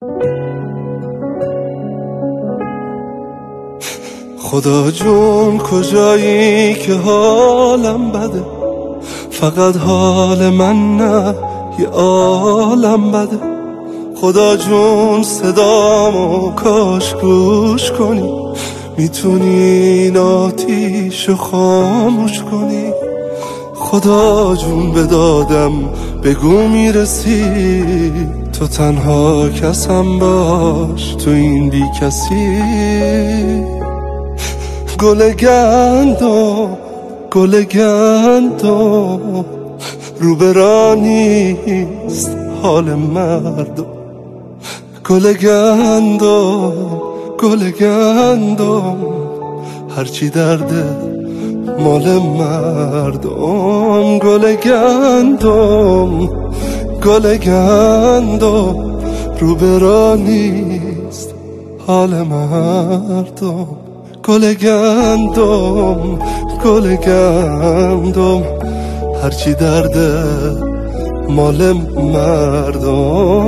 خدا جون کجایی که حالم بده، فقط حال من نه یه عالم بده. خدا جون صدامو کاش گوش کنی، میتونی این آتیشو خاموش کنی. خدا جون به دادم بگو میرسی، تو تنها کسم باش تو این بی کسی. گل گندم رو برا نیست حال مردم. گل گندم هرچی درده مال مردم. گل گندم رو برا نیست حال مردم. گل گندم هرچی درده مال مردم.